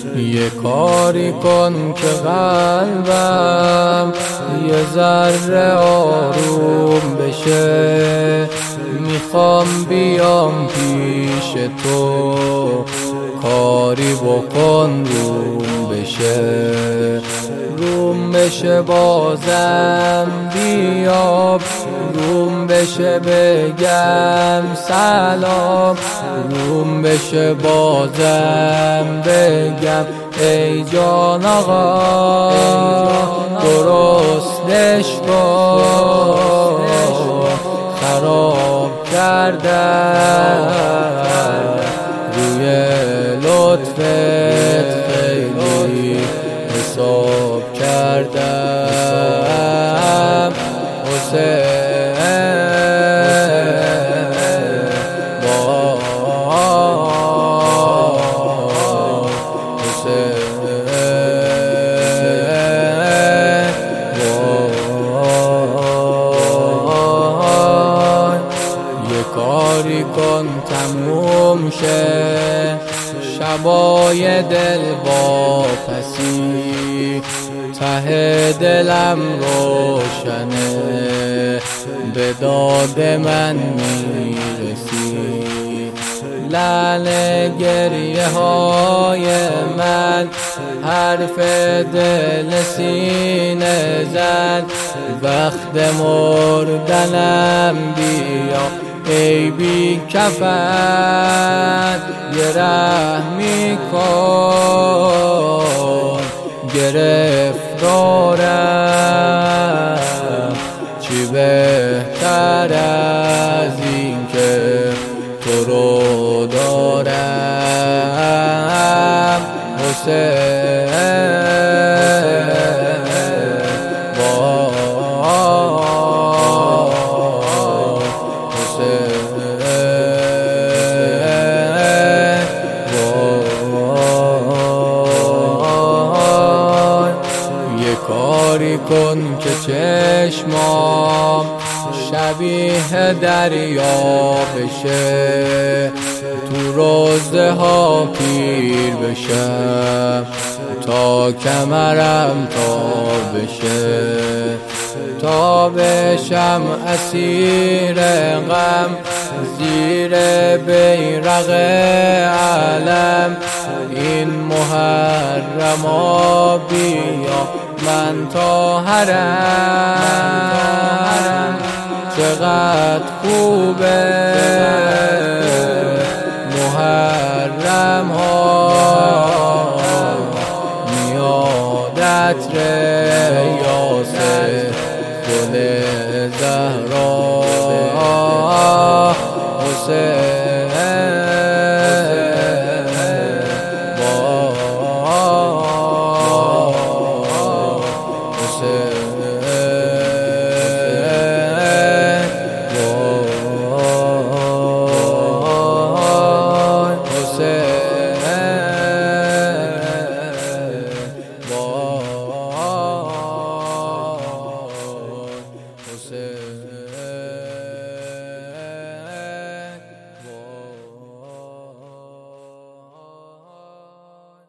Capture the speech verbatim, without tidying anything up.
یه کاری کن که قلبم یه ذره آروم بشه، میخوام بیام پیش تو کاری بکن روم بشه، روم بشه بازم بیاب، روم بشه بگم سلام، روم بشه بازم بگم ای جان آقا درستش کن، خراب کردم روی لطفت خیلی حساب کردم حسین با حسین یه کاری کن تموم شه شبای دل با پسی، ته دلم روشنه به داد من میرسی، لعل گریه های من حرف دل سینه زد، وقت مردنم بیا ای بی کفن، یه رحمی کن گرفتارم، چی بهتر از این که تو رو دارم حسین با کاری کن که چشمام شبیه دریا بشه، تو روزه ها پیر بشم تا کمرم تا بشه، تا بشم اسیر غم زیر بیرق علم، این محرما بیا من طاهرم، چقدر خوبه محرم ها